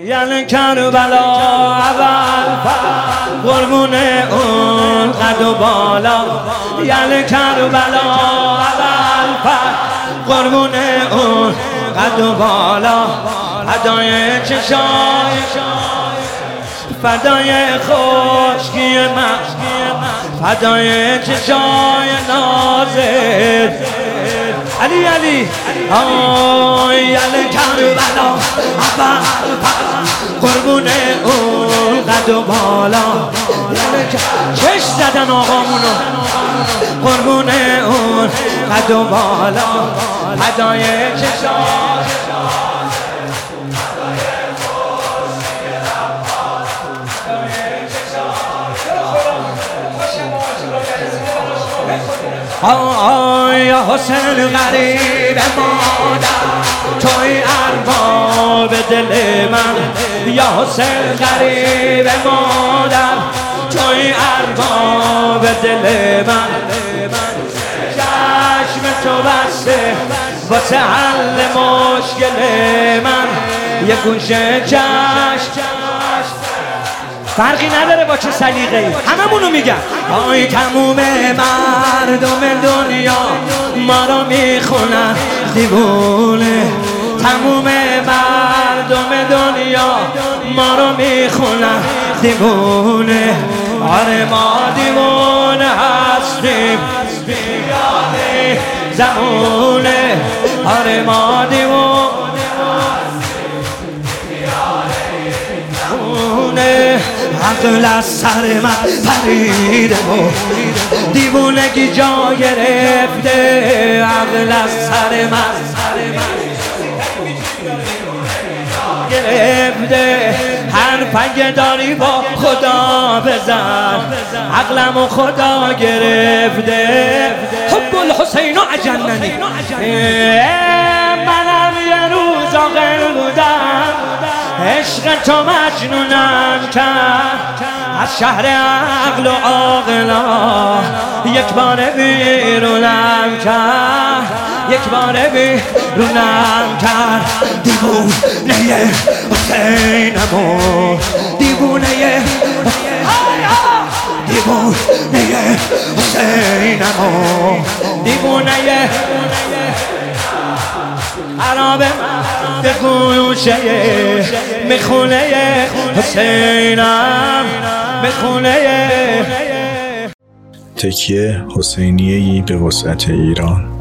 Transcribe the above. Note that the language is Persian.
یعنی کربلا اول قربون اون قد و بالا، یعنی کربلا اول قربون اون قد و بالا، هدای چشای فدای خشکی من، فدای چشای نازت علی علی آی علی کربلا اول قربون اون قد و بالا، چش زدن آقامونو قربون اون قد و بالا، هدای چشای آی حسین غریب مادر توی ارباب دل من، یا حسین غریب مادر توی ارباب دل من، چشم تو بسته واسه حل مشکل من، یه گوشه چشم فرقی نداره با چه سلیقه‌ای، هممونو میگن. آی تموم مردم دنیا ما رو میخونن دیوونه، تموم مردم دنیا ما رو میخونن دیوونه، آره ما دیوونه هستیم بیاده زمونه، آره ما دیوونه عقل از سر من پریده و دیوونگی جا گرفته، عقل از سر من گرفته، حرف داری با خدا بزن، عقلمو خدا گرفته، حب الحسین و عجننی، منم یه روز عاقل بودم، عشق تو مجنونم کرد، از شهر عقل و عاقلا یک بار بیرونم کرد، یک بار بیرونم کرد، دیوونه حسینمو دیوونه دیوونه حسینمو دیوونه عرب به گوشه میخونه حسینم میخونه. تکیه حسینیه‌ای به وسعت ایران.